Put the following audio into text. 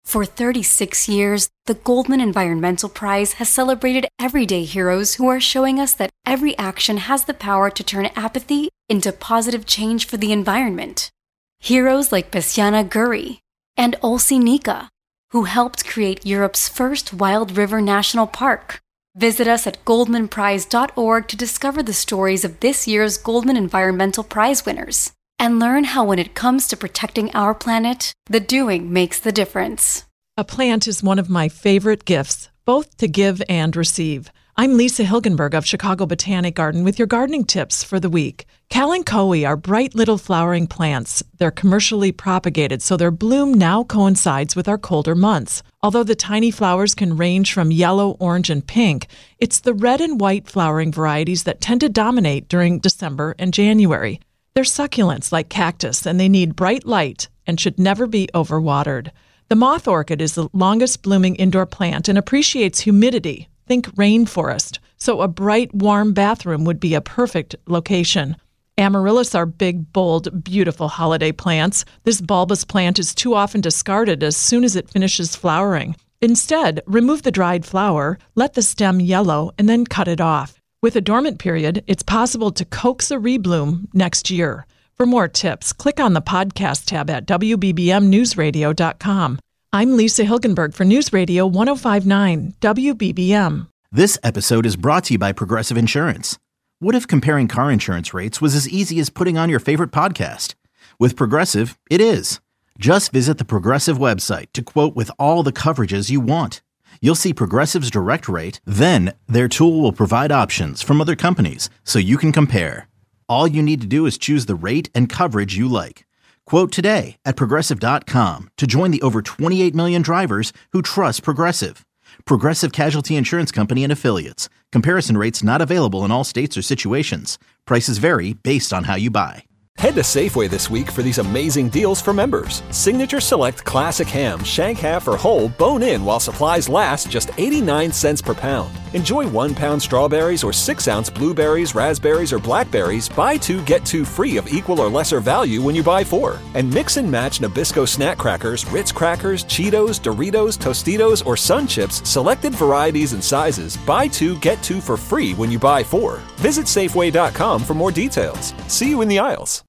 For 36 years, the Goldman Environmental Prize has celebrated everyday heroes who are showing us that every action has the power to turn apathy into positive change for the environment. Heroes like Besiana Guri and Olsi Nika, who helped create Europe's first wild river national park. Visit us at goldmanprize.org to discover the stories of this year's Goldman Environmental Prize winners and learn how when it comes to protecting our planet, the doing makes the difference. A plant is one of my favorite gifts, both to give and receive. I'm Lisa Hilgenberg of Chicago Botanic Garden with your gardening tips for the week. Kalanchoe are bright little flowering plants. They're commercially propagated, so their bloom now coincides with our colder months. Although the tiny flowers can range from yellow, orange, and pink, it's the red and white flowering varieties that tend to dominate during December and January. They're succulents like cactus, and they need bright light and should never be overwatered. The moth orchid is the longest blooming indoor plant and appreciates humidity. Think rainforest. So a bright, warm bathroom would be a perfect location. Amaryllis are big, bold, beautiful holiday plants. This bulbous plant is too often discarded as soon as it finishes flowering. Instead, remove the dried flower, let the stem yellow, and then cut it off. With a dormant period, it's possible to coax a rebloom next year. For more tips, click on the podcast tab at WBBMNewsRadio.com. I'm Lisa Hilgenberg for News Radio 105.9 WBBM. This episode is brought to you by Progressive Insurance. What if comparing car insurance rates was as easy as putting on your favorite podcast? With Progressive, it is. Just visit the Progressive website to quote with all the coverages you want. You'll see Progressive's direct rate, then their tool will provide options from other companies so you can compare. All you need to do is choose the rate and coverage you like. Quote today at Progressive.com to join the over 28 million drivers who trust Progressive. Progressive Casualty Insurance Company and Affiliates. Comparison rates not available in all states or situations. Prices vary based on how you buy. Head to Safeway this week for these amazing deals for members. Signature Select Classic Ham, Shank Half or Whole, Bone In while supplies last, just 89 cents per pound. Enjoy 1 pound strawberries or 6-ounce blueberries, raspberries, or blackberries. Buy 2, get 2 free of equal or lesser value when you buy 4. And mix and match Nabisco snack crackers, Ritz crackers, Cheetos, Doritos, Tostitos, or Sun Chips, selected varieties and sizes. Buy 2, get 2 for free when you buy 4. Visit Safeway.com for more details. See you in the aisles.